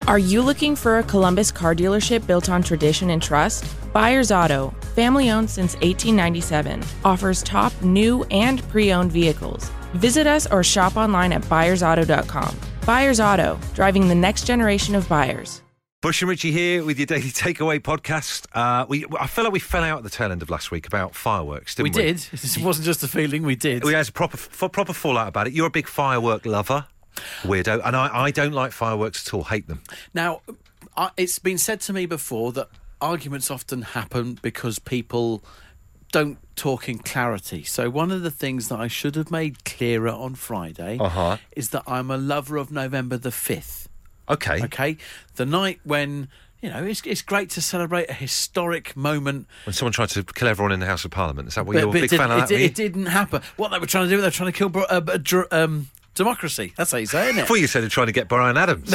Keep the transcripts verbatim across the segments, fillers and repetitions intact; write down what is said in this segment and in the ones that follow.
Are you looking for a Columbus car dealership built on tradition and trust? Byers Auto, family-owned since eighteen ninety-seven, offers top new and pre-owned vehicles. Visit us or shop online at byers auto dot com. Byers Auto, driving the next generation of buyers. Bush and Richie here with your Daily Takeaway podcast. Uh, we, I feel like we fell out at the tail end of last week about fireworks, didn't we? We did. It wasn't just a feeling, we did. We had a proper, proper fallout about it. You're a big firework lover. Weirdo. And I, I don't like fireworks at all, hate them. Now, I, it's been said to me before that arguments often happen because people don't talk in clarity. So one of the things that I should have made clearer on Friday uh-huh. is that I'm a lover of November the fifth. Okay. Okay? The night when, you know, it's, it's great to celebrate a historic moment. When someone tried to kill everyone in the House of Parliament. Is that what but, you're a but big it fan of it, that? It, it didn't happen. What they were trying to do, they were trying to kill... Uh, uh, um, democracy. That's how you say it, isn't it? I thought you said they're trying to get Brian Adams.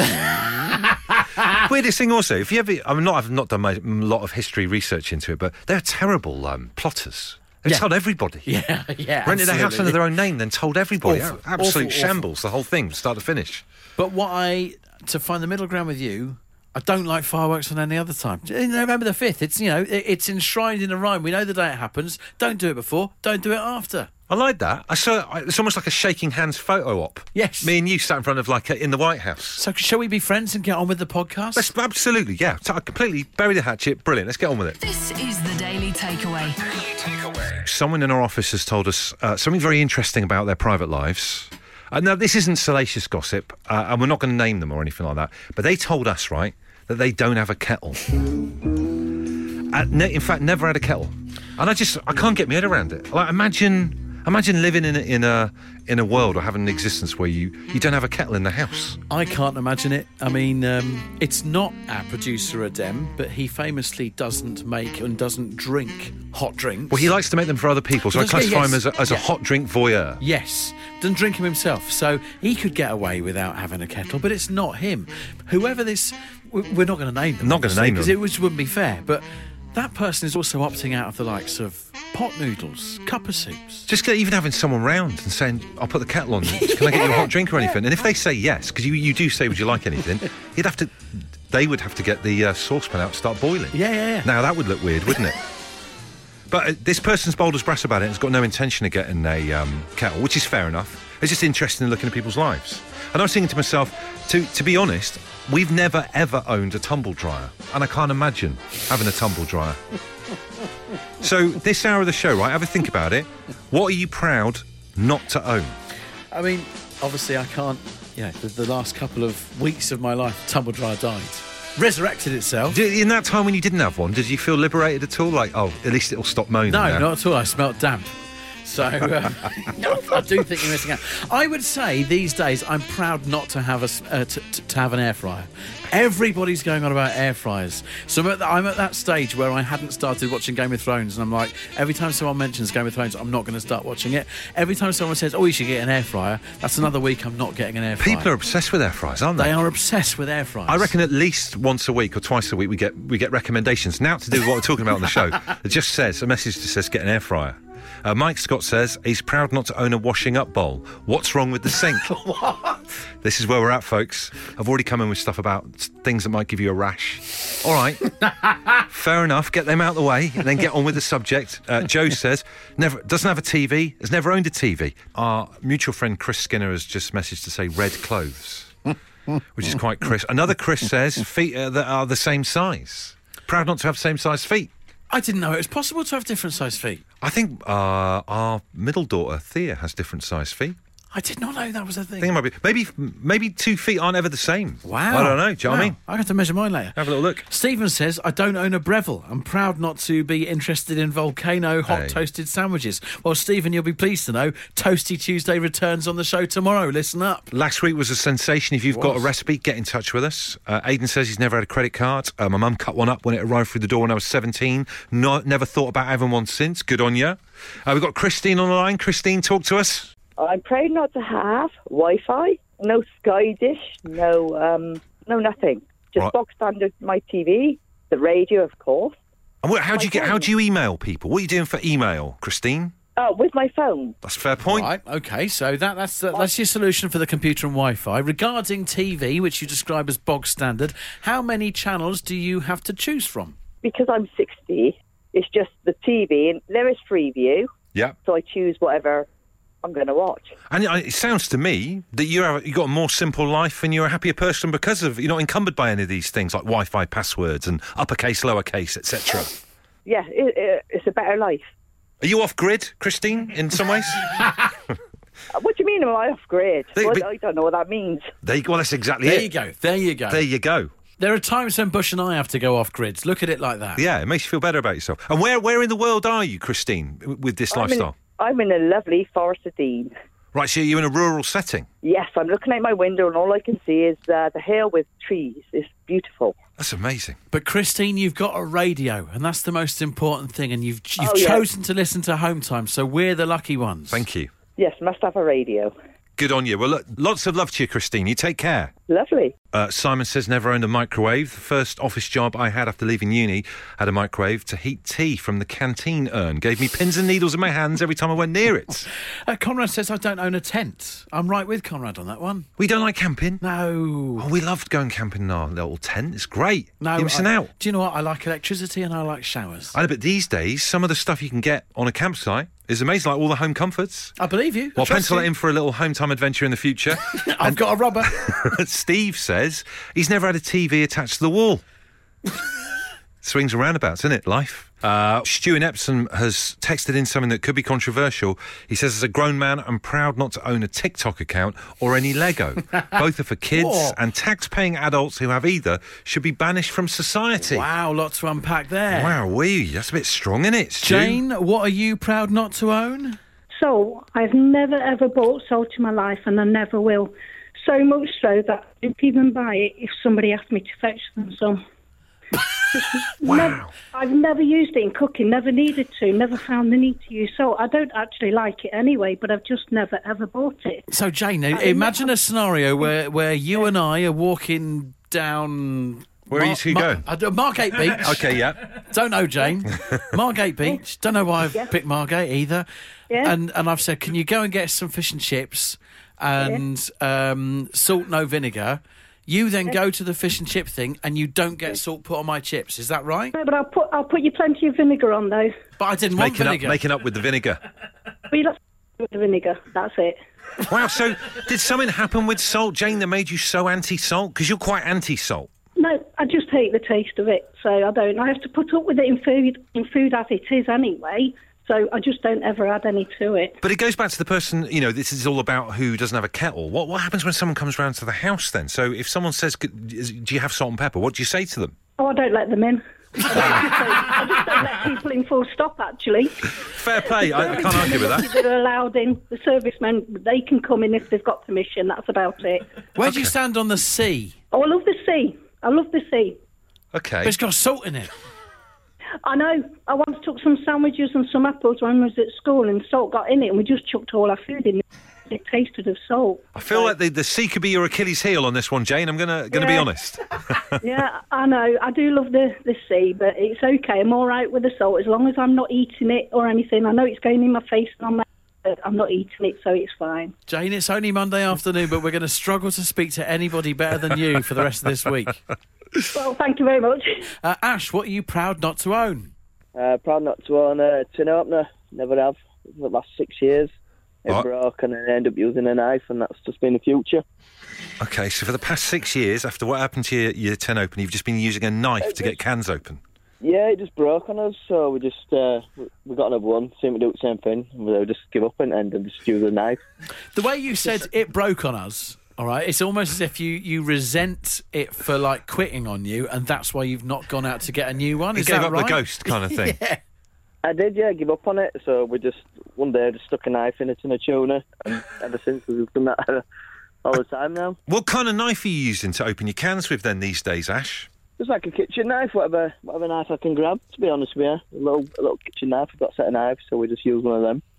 Weirdest thing also, if you ever... I'm not, I've not done my, a lot of history research into it, but they're terrible um, plotters. They yeah. told everybody. Yeah, yeah. Rented absolutely. a house under their own name, then told everybody. Awful, Absolute awful, shambles, awful. the whole thing, start to finish. But what I... To find the middle ground with you... I don't like fireworks on any other time. November the fifth, it's, you know, it's enshrined in a rhyme. We know the day it happens. Don't do it before, don't do it after. I like that. I saw it's almost like a shaking hands photo op. Yes. Me and you sat in front of like a, in the White House. So shall we be friends and get on with the podcast? Let's, absolutely, yeah. So I completely bury the hatchet. Brilliant. Let's get on with it. This is the Daily Takeaway. Daily Takeaway. Someone in our office has told us uh, something very interesting about their private lives. Uh, now, this isn't salacious gossip, uh, and we're not going to name them or anything like that. But they told us, right, that they don't have a kettle. Uh, ne- in fact, never had a kettle. And I just, I can't get my head around it. Like, imagine... Imagine living in a, in a in a world or having an existence where you, you don't have a kettle in the house. I can't imagine it. I mean, um, it's not our producer Adem, but he famously doesn't make and doesn't drink hot drinks. Well, he likes to make them for other people, so I Does he? classify Yes. him as a, as Yeah. a hot drink voyeur. Yes, doesn't drink him himself, so he could get away without having a kettle, but it's not him. Whoever this... We're not going to name them. Not gonna name because them. it just wouldn't be fair, but that person is also opting out of the likes of pot noodles, cup of soups. Just get, even having someone round and saying, I'll put the kettle on, can I get you a hot drink or anything? And if they say yes, because you, you do say, would you like anything, you'd have to, they would have to get the uh, saucepan out and start boiling. Yeah, yeah, yeah. Now, that would look weird, wouldn't it? But uh, this person's bold as brass about it and has got no intention of getting a um, kettle, which is fair enough. It's just interesting in looking at people's lives. And I was thinking to myself, to, to be honest, we've never, ever owned a tumble dryer. And I can't imagine having a tumble dryer. So this hour of the show, right, have a think about it. What are you proud not to own? I mean, obviously I can't, you know, the, the last couple of weeks of my life, tumble dryer died. Resurrected itself. Did, in that time when you didn't have one, did you feel liberated at all? Like, oh, at least it'll stop moaning No, now. not at all. I smelt damp. So, uh, no, I do think you're missing out. I would say these days I'm proud not to have a s- uh, to, to, to have an air fryer. Everybody's going on about air fryers. So I'm at, the, I'm at that stage where I hadn't started watching Game of Thrones, and I'm like, every time someone mentions Game of Thrones, I'm not going to start watching it. Every time someone says, oh, you should get an air fryer, that's another week I'm not getting an air fryer. People are obsessed with air fryers, aren't they? They are obsessed with air fryers. I reckon at least once a week or twice a week we get we get recommendations. Now to do with what we're talking about on the show. It just says, a message that says get an air fryer. Uh, Mike Scott says he's proud not to own a washing up bowl. What's wrong with the sink? What? This is where we're at, folks. I've already come in with stuff about things that might give you a rash. All right. Fair enough. Get them out of the way and then get on with the subject. Uh, Joe says never doesn't have a T V, has never owned a T V. Our mutual friend Chris Skinner has just messaged to say red clothes, which is quite Chris. Another Chris says feet uh, that are the same size. Proud not to have same size feet. I didn't know it was possible to have different sized feet. I think uh, our middle daughter Thea has different size feet. I did not know that was a I thing. think it might be maybe maybe two feet aren't ever the same. Wow. I don't know. Do you know what I mean? I have to measure mine later. Have a little look. Stephen says, I don't own a Breville. I'm proud not to be interested in volcano hot Hey. toasted sandwiches. Well, Stephen, you'll be pleased to know Toasty Tuesday returns on the show tomorrow. Listen up. Last week was a sensation. If you've got a Was. recipe, get in touch with us. Uh, Aidan says he's never had a credit card. Uh, my mum cut one up when it arrived through the door when I was seventeen. No, never thought about having one since. Good on you. Uh, we've got Christine on the line. Christine, talk to us. I'm proud not to have Wi-Fi, no Sky Dish, no um, no nothing. Just Right. box standard my T V, the radio, of course. And what, how do you My get? How phone. do you email people? What are you doing for email, Christine? Oh, with my phone. That's a fair point. Right, okay, so that, that's uh, that's your solution for the computer and Wi-Fi. Regarding T V, which you describe as bog standard, how many channels do you have to choose from? Because I'm sixty, it's just the T V, and there is Freeview, Yeah. so I choose whatever I'm going to watch. And it sounds to me that you have you got a more simple life and you're a happier person because of you're not encumbered by any of these things like Wi-Fi passwords and uppercase, lowercase, et cetera. Yeah, it, it, it's a better life. Are you off grid, Christine? In some ways, What do you mean am I off grid? They- Well, but- I don't know what that means. there you go. Well, that's exactly There it. you go, there you go. There you go. There are times when Bush and I have to go off grids. Look at it like that. Yeah, it makes you feel better about yourself. And where where in the world are you, Christine, w- with this I'm in, lifestyle? I'm in a lovely Forest of Dean. Right, so you're in a rural setting. Yes, I'm looking out my window and all I can see is uh, the hill with trees. It's beautiful. That's amazing. But Christine, you've got a radio, and that's the most important thing. And you've you've Oh, yeah. chosen to listen to Home Time, so we're the lucky ones. Thank you. Yes, must have a radio. Good on you. Well, look, lots of love to you, Christine. You take care. Lovely. Uh, Simon says, never owned a microwave. The first office job I had after leaving uni had a microwave to heat tea from the canteen urn. Gave me pins and needles in my hands every time I went near it. Uh, Conrad says I don't own a tent. I'm right with Conrad on that one. We don't like camping. No. Oh, we loved going camping in our little tent. It's great. No, You're missing I- out. Do you know what? I like electricity and I like showers. I know, but these days, some of the stuff you can get on a campsite is amazing, like all the home comforts. I believe you. I Well, trust pencil you. it in for a little home time adventure in the future. I've got a rubber. Steve says he's never had a T V attached to the wall. Swings and roundabouts, isn't it? Life. Uh, Stu in Epsom has texted in something that could be controversial. He says, as a grown man, I'm proud not to own a TikTok account or any Lego. Both are for kids, What? and tax-paying adults who have either should be banished from society. Wow, lot to unpack there. Wow, wee, that's a bit strong, isn't it, Stu? Jane, what are you proud not to own? So I've never ever bought salt in my life, and I never will. So much so that I don't even buy it if somebody asked me to fetch them some. Wow. Never, I've never used it in cooking, never needed to, never found the need to use salt. I don't actually like it anyway, but I've just never ever bought it. So, Jane, imagine a scenario where, where you and I are walking down... Where are you two going? I don't- Margate Beach. Okay, yeah. Don't know, Jane. Margate Beach. Don't know why I've picked Margate either. Yeah. And and I've said, can you go and get some fish and chips and um, salt, no vinegar? You then go to the fish and chip thing and you don't get salt put on my chips. Is that right? No, but I'll put I'll put you plenty of vinegar on though. But I didn't want Making up, vinegar. making up with the vinegar. But you don't with the vinegar. That's it. Wow, so did something happen with salt, Jane, that made you so anti-salt? Because you're quite anti-salt. No, I just hate the taste of it, so I don't. I have to put up with it in food in food as it is anyway. So I just don't ever add any to it. But it goes back to the person, you know, this is all about who doesn't have a kettle. What what happens when someone comes round to the house then? So if someone says, do you have salt and pepper, what do you say to them? Oh, I don't let them in. I just don't, I just don't let people in full stop, actually. Fair play, I, I can't argue with that. They're allowed in. The servicemen, they can come in if they've got permission. That's about it. Where do you stand on the sea? Oh, I love the sea. I love the sea. Okay. But it's got salt in it. I know. I once took some sandwiches and some apples when I was at school, and salt got in it, and we just chucked all our food in. It tasted of salt. I feel like the, the sea could be your Achilles heel on this one, Jane. I'm gonna gonna be Yeah. honest. Yeah, I know. I do love the, the sea, but it's okay. I'm all right with the salt as long as I'm not eating it or anything. I know it's going in my face and on my but I'm not eating it, so it's fine. Jane, it's only Monday afternoon, but we're going to struggle to speak to anybody better than you for the rest of this week. Well, thank you very much. Uh, Ash, what are you proud not to own? Uh, proud not to own a tin opener. Never have for the last six years. It What? broke and I ended up using a knife, and that's just been the future. Okay, so for the past six years, after what happened to your, your tin opener, you've just been using a knife to get cans open. Yeah, it just broke on us, so we just uh, we- we got another one. Seemed to do the same thing. We just give up and end and just use a knife. The way you said it broke on us, all right, it's almost as if you, you resent it for, like, quitting on you, and that's why you've not gone out to get a new one. You Is gave that up right? the ghost kind of thing. Yeah. I did, yeah, give up on it. So we just one day just stuck a knife in it in a tuna, and ever since we've done that all the time now. What kind of knife are you using to open your cans with then these days, Ash? Just like a kitchen knife, whatever whatever knife I can grab. To be honest with you, a little a little kitchen knife. We've got a set of knives, so we just use one of them.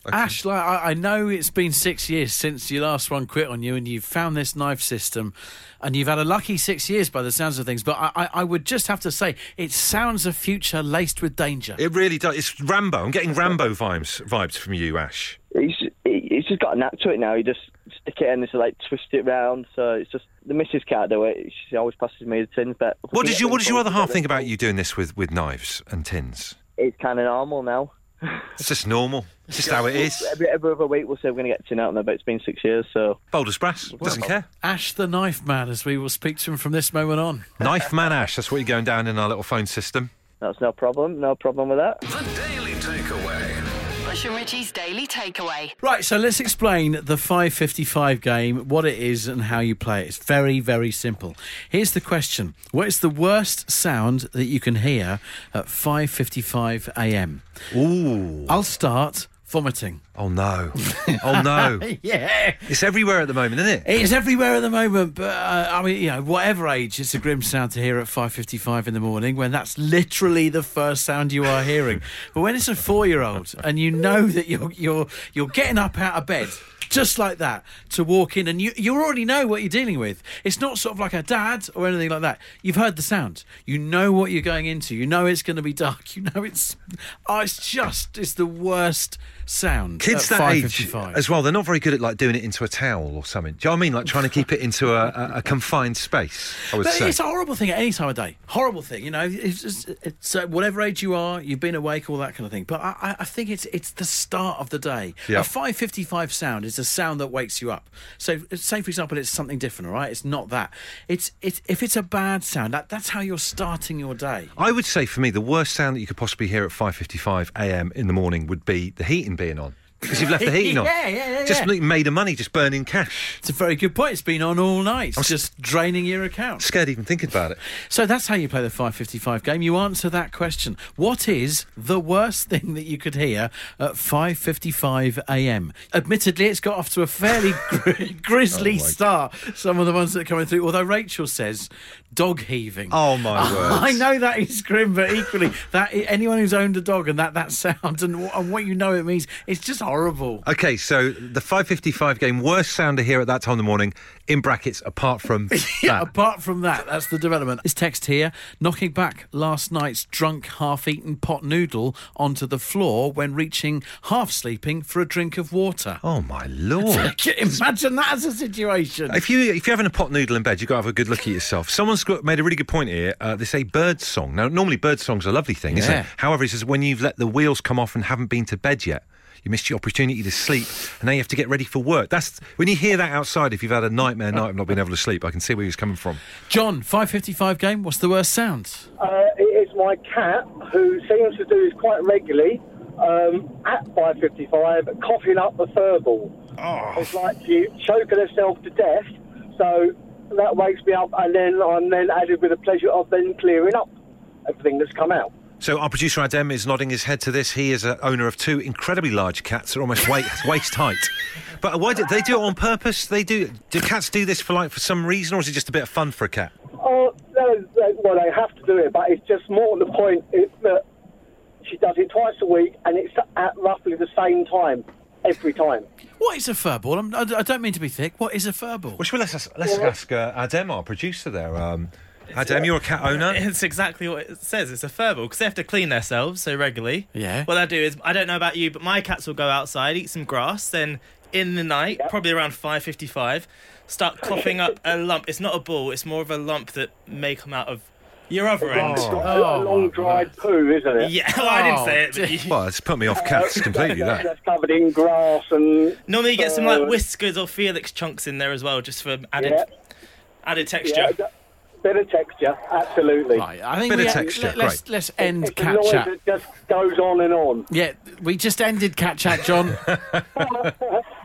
Okay. Ash, like, I, I know it's been six years since your last one quit on you and you've found this knife system and you've had a lucky six years by the sounds of things, but I, I, I would just have to say it sounds a future laced with danger. It really does. It's Rambo. I'm getting Rambo vibes vibes from you, Ash. He's, he's just got a knack to it now. He just stick it in and just like twist it round. So it's just the missus can't do it. She always passes me the tins. But What did you What does your other half think about you doing this with, with knives and tins? It's kind of normal now. It's just normal. It's just how it is. Every, every other week we'll say we're going to get tin out there, but it's been six years, so... Bold as brass. Doesn't care. Ash the Knife Man, as we will speak to him from this moment on. Knife Man Ash. That's what you're going down in our little phone system. That's no problem. No problem with that. The Daily Takeaway. Bush and Richie's Daily Takeaway. Right, so let's explain the five fifty-five game, what it is and how you play it. It's very, very simple. Here's the question. What is the worst sound that you can hear at five fifty-five a m? Ooh. I'll start vomiting. Oh, no. Oh, no. Yeah. It's everywhere at the moment, isn't it? It's everywhere at the moment, but uh, I mean, you know, whatever age, it's a grim sound to hear at five fifty-five in the morning when that's literally the first sound you are hearing. But when it's a four-year-old and you know that you're you're you're getting up out of bed just like that to walk in and you you already know what you're dealing with. It's not sort of like a dad or anything like that. You've heard the sound. You know what you're going into. You know it's going to be dark. You know it's oh, it's just it's the worst sound. Kids at that age five fifty-five. as well, they're not very good at like doing it into a towel or something. Do you know what I mean? Like trying to keep it into a, a, a confined space, I would But say. it's a horrible thing at any time of day. Horrible thing, you know. It's, just, it's uh, whatever age you are, you've been awake, all that kind of thing. But I, I- I think it's it's the start of the day. Yeah. A five fifty-five sound is a sound that wakes you up. So, say for example, it's something different, all right? It's not that. It's it's if it's a bad sound, that, that's how you're starting your day. I would say for me, the worst sound that you could possibly hear at five fifty-five a m in the morning would be the heating being on. Because you've left the heating on. Yeah, yeah, yeah, Just yeah. made of money, just burning cash. It's a very good point. It's been on all night. I'm It's just draining your account. Scared even thinking about it. So that's how you play the five fifty-five game. You answer that question. What is the worst thing that you could hear at five fifty-five a m? Admittedly, it's got off to a fairly gri- grisly Oh, my start, some of the ones that are coming through, although Rachel says dog heaving. Oh, my words. I know that is grim, but equally, that anyone who's owned a dog and that, that sound and, and what you know it means, it's just horrible. Okay, so the five fifty-five game, worst sound to hear at that time of the morning, in brackets, apart from Yeah, that. apart from that, that's the development. This text here, knocking back last night's drunk, half-eaten pot noodle onto the floor when reaching half-sleeping for a drink of water. Oh, my Lord. Imagine that as a situation. If, you, if you're having a pot noodle in bed, you've got to have a good look at yourself. Someone's got, made a really good point here. Uh, they say bird song. Now, normally bird song's a lovely thing, isn't Yeah. it? However, he says when you've let the wheels come off and haven't been to bed yet, you missed your opportunity to sleep, and now you have to get ready for work. That's when you hear that outside. If you've had a nightmare night of not being able to sleep, I can see where he's coming from. John, five fifty-five game, what's the worst sound? Uh, it is my cat, who seems to do this quite regularly, um, at five fifty-five, coughing up the furball. Oh. It's like she's choking herself to death, so that wakes me up, and then I'm then added with the pleasure of then clearing up everything that's come out. So our producer Adem is nodding his head to this. He is an owner of two incredibly large cats that are almost waist, waist height. But why did they do it on purpose? They do. Do cats do this for like for some reason, or is it just a bit of fun for a cat? Oh, no, they, well, they have to do it, but it's just more to the point is that she does it twice a week, and it's at roughly the same time every time. What is a furball? I'm, I I don't mean to be thick. What is a furball? Well, let's ask, let's ask uh, Adem, our producer there. Um, Adem, you're a cat owner. It's exactly what it says. It's a furball because they have to clean themselves so regularly. Yeah. What I do is, I don't know about you, but my cats will go outside, eat some grass, then in the night, Yep. probably around five fifty-five, start coughing up a lump. It's not a ball, it's more of a lump that may come out of your other end. It's got a long dried poo, isn't it? Yeah, well, I didn't say it, but you, Well, it's put me off cats completely. That. That's covered in grass and... normally you get some like Uh, whiskers or Felix chunks in there as well, just for added Yeah. added texture. Yeah, bit of texture, absolutely. Right, I think Bit we of ha- texture, let, let's, great. let's end It's a cat noise chat. that just goes on and on. Yeah, we just ended cat chat, John.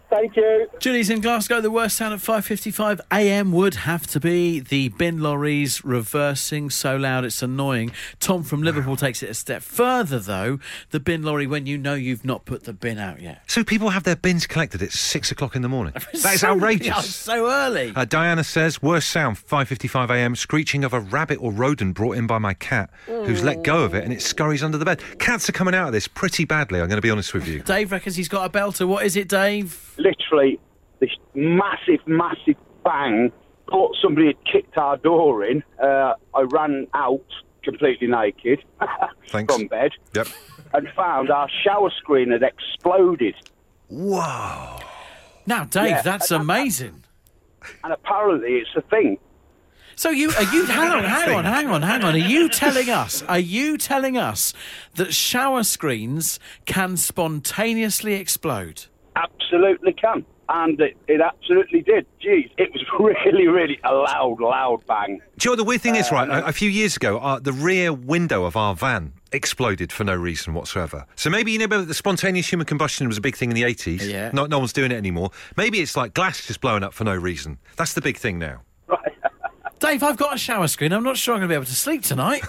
Thank you. Julie's in Glasgow. The worst sound at five fifty-five a m would have to be the bin lorries reversing so loud it's annoying. Tom from Liverpool takes it a step further, though. The bin lorry when you know you've not put the bin out yet. So people have their bins collected at six o'clock in the morning. That is So- outrageous. Yeah, so early. Uh, Diana says, worst sound, five fifty-five a m, screeching of a rabbit or rodent brought in by my cat, who's let go of it and it scurries under the bed. Cats are coming out of this pretty badly, I'm going to be honest with you. Dave reckons he's got a belter. What is it, Dave? Literally, this massive, massive bang. Thought somebody had kicked our door in. Uh, I ran out completely naked Thanks. from bed Yep. and found our shower screen had exploded. Whoa. Now, Dave, Yeah, that's and- amazing. And apparently it's a thing. So you are you hang on, hang on, hang on, hang on. Are you telling us? Are you telling us that shower screens can spontaneously explode? Absolutely can. And it, it absolutely did. Jeez, it was really, really a loud, loud bang. Do you know what the weird thing is, right? A, a few years ago, uh, the rear window of our van exploded for no reason whatsoever. So maybe, you know, the spontaneous human combustion was a big thing in the eighties. Yeah. No, no one's doing it anymore. Maybe it's like glass just blowing up for no reason. That's the big thing now. Dave, I've got a shower screen. I'm not sure I'm going to be able to sleep tonight.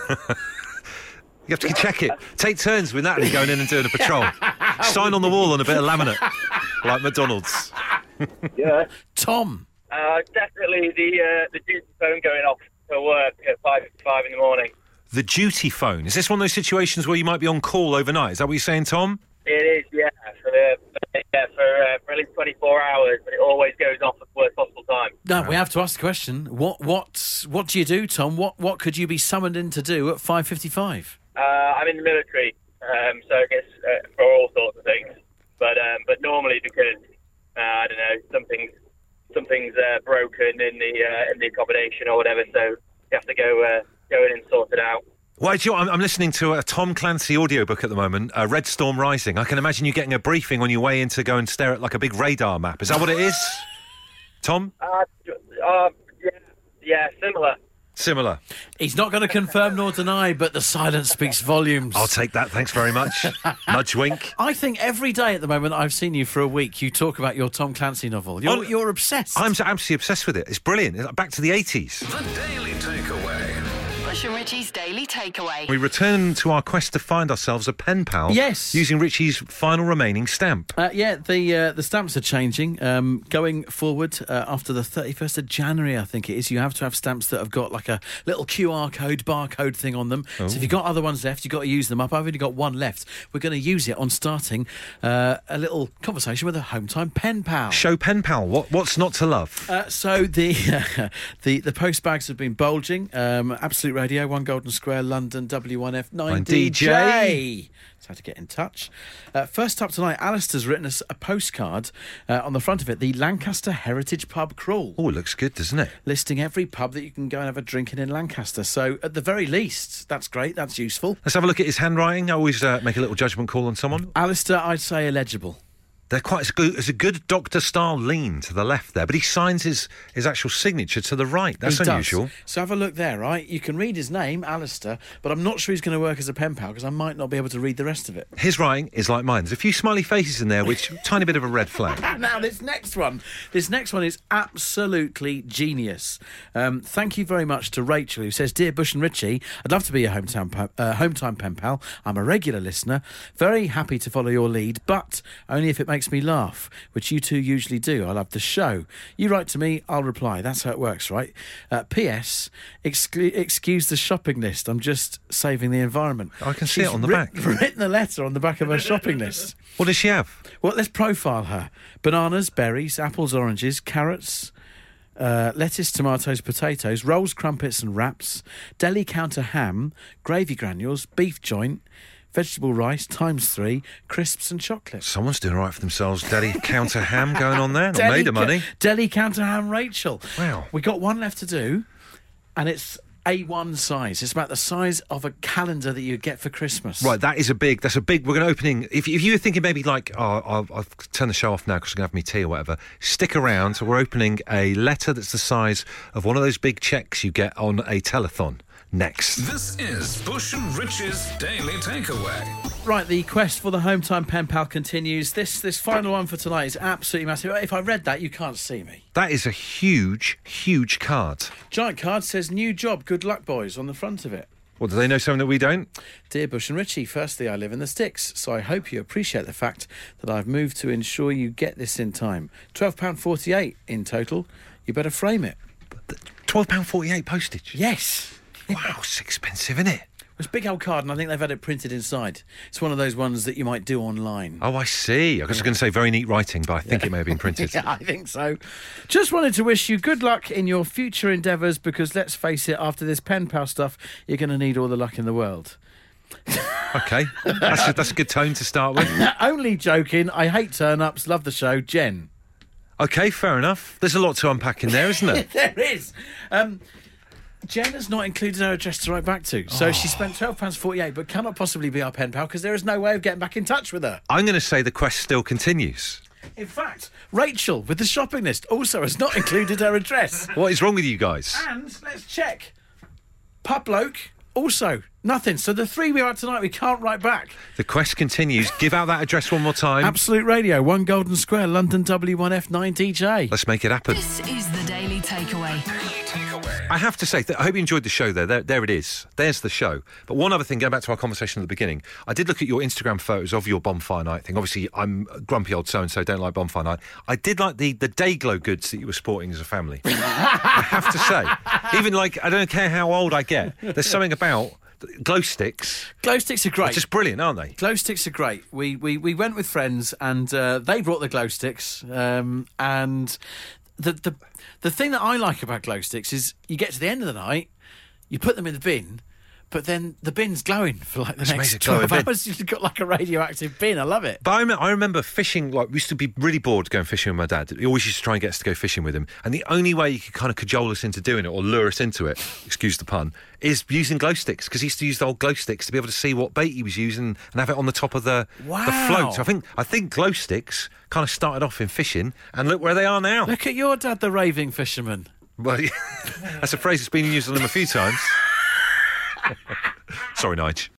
You have to check it. Take turns with Natalie going in and doing a patrol. Sign on the wall on a bit of laminate, like McDonald's. Yeah. Tom. Uh, definitely the uh, the duty phone going off for work at five five in the morning. The duty phone. Is this one of those situations where you might be on call overnight? Is that what you're saying, Tom? It is, yeah, for the, yeah, for, uh, for at least twenty-four hours, but it always goes off at the worst possible time. No, we have to ask the question. What what what do you do, Tom? What what could you be summoned in to do at five fifty-five? Uh, I'm in the military, um, so I guess uh, for all sorts of things. But um, but normally because uh, I don't know something's something's uh, broken in the uh, in the accommodation or whatever, so you have to go uh, go in and sort it out. Why, do you, I'm, I'm listening to a Tom Clancy audiobook at the moment, uh, Red Storm Rising. I can imagine you getting a briefing on your way in to go and stare at like a big radar map. Is that what it is, Tom? Uh, uh, yeah, yeah, similar. Similar. He's not going to confirm nor deny, but the silence speaks volumes. I'll take that, thanks very much. Nudge wink. I think every day at the moment I've seen you for a week, you talk about your Tom Clancy novel. You're, Oh, you're obsessed. I'm absolutely obsessed with it. It's brilliant. It's like back to the eighties. The Daily Takeaway. Bush and Richie's Daily Takeaway. We return to our quest to find ourselves a pen pal. Yes. Using Richie's final remaining stamp. Uh, yeah, the uh, the stamps are changing. Um, going forward, uh, after the thirty-first of January, I think it is, you have to have stamps that have got like a little Q R code, barcode thing on them. Oh. So if you've got other ones left, you've got to use them up. I've only got one left. We're going to use it on starting uh, a little conversation with a home time pen pal. Show pen pal. What, what's not to love? Uh, so the uh, the the post bags have been bulging. Um, Absolute Radio, One Golden Square, London, W one F nine D J. So how to get in touch. Uh, first up tonight, Alistair's written us a postcard uh, on the front of it, the Lancaster Heritage Pub Crawl. Oh, it looks good, doesn't it? Listing every pub that you can go and have a drink in in Lancaster. So at the very least, that's great, that's useful. Let's have a look at his handwriting. I always uh, make a little judgment call on someone. Alistair, I'd say illegible. They're quite it's good. It's a good doctor-style lean to the left there, but he signs his, his actual signature to the right. That's He does. unusual. So have a look there, right? You can read his name, Alistair, but I'm not sure he's going to work as a pen pal because I might not be able to read the rest of it. His writing is like mine. There's a few smiley faces in there, which tiny bit of a red flag. Now, this next one, this next one is absolutely genius. Um, thank you very much to Rachel, who says, "Dear Bush and Richie, I'd love to be a hometown pa- uh, hometime pen pal. I'm a regular listener, very happy to follow your lead, but only if it makes me laugh, which you two usually do. I love the show. You write to me, I'll reply. That's how it works, right? Uh, P S. Exclu- excuse the shopping list. I'm just saving the environment." I can see She's it on the writ- back. Written a letter on the back of her shopping list. What does she have? Well, let's profile her. Bananas, berries, apples, oranges, carrots, uh, lettuce, tomatoes, potatoes, rolls, crumpets and wraps, deli counter ham, gravy granules, beef joint, vegetable rice, times three, crisps and chocolate. Someone's doing all right for themselves. Deli counter ham going on there. Not Deli made of ca- money. Deli counter ham, Rachel. Wow. We got one left to do, and it's A one size. It's about the size of a calendar that you get for Christmas. Right, that is a big, that's a big, we're going to opening, if, if you were thinking maybe like, oh, I'll, I'll turn the show off now because I'm going to have me tea or whatever, stick around. So we're opening a letter that's the size of one of those big checks you get on a telethon. Next. This is Bush and Rich's Daily Takeaway. right, the quest for the home time pen pal continues. This this final one for tonight is absolutely massive. If I read that, you can't see me. That is a huge, huge card. Giant card says, new job, good luck, boys, on the front of it. Well, do they know something that we don't? Dear Bush and Richie, firstly, I live in the sticks, so I hope you appreciate the fact that I've moved to ensure you get this in time. twelve pounds forty-eight in total. You better frame it. twelve pounds forty-eight postage? Yes. Wow, it's expensive, isn't it? It's a big old card, and I think they've had it printed inside. It's one of those ones that you might do online. Oh, I see. I was going to say very neat writing, but I think it may have been printed. Yeah, I think so. Just wanted to wish you good luck in your future endeavours, because let's face it, after this pen pal stuff, you're going to need all the luck in the world. Okay, that's a, that's a good tone to start with. Only joking. I hate turn-ups. Love the show. Jen. Okay, fair enough. There's a lot to unpack in there, isn't there? There is. Um... Jen has not included her address to write back to, so oh. she spent twelve pounds forty-eight, but cannot possibly be our pen pal because there is no way of getting back in touch with her. I'm going to say the quest still continues. In fact, Rachel, with the shopping list, also has not included her address. What is wrong with you guys? And let's check. Pub bloke, also nothing. So the three we are tonight, we can't write back. The quest continues. Give out that address one more time. Absolute Radio, One Golden Square, London W one F nine D J. Let's make it happen. This is the Daily Takeaway. I have to say, I hope you enjoyed the show there. there. There it is. There's the show. But one other thing, going back to our conversation at the beginning, I did look at your Instagram photos of your bonfire night thing. Obviously, I'm a grumpy old so-and-so, don't like bonfire night. I did like the, the day glow goods that you were sporting as a family. I have to say. Even like, I don't care how old I get, there's something about glow sticks. Glow sticks are great. They're just brilliant, aren't they? Glow sticks are great. We we, we went with friends and uh, they brought the glow sticks um, and... The, the the thing that I like about glow sticks is you get to the end of the night, you put them in the bin, but then the bin's glowing for like the That's next amazing. twelve hours. You've got like a radioactive bin. I love it. But I, rem- I remember fishing, like, we used to be really bored going fishing with my dad. He always used to try and get us to go fishing with him. And the only way he could kind of cajole us into doing it or lure us into it, excuse the pun, is using glow sticks, because he used to use the old glow sticks to be able to see what bait he was using and have it on the top of the, wow. the float. So I think, I think glow sticks kind of started off in fishing, and look where they are now. Look at your dad, the raving fisherman. Well, that's a phrase that's been used on him a few times. Sorry, Nige.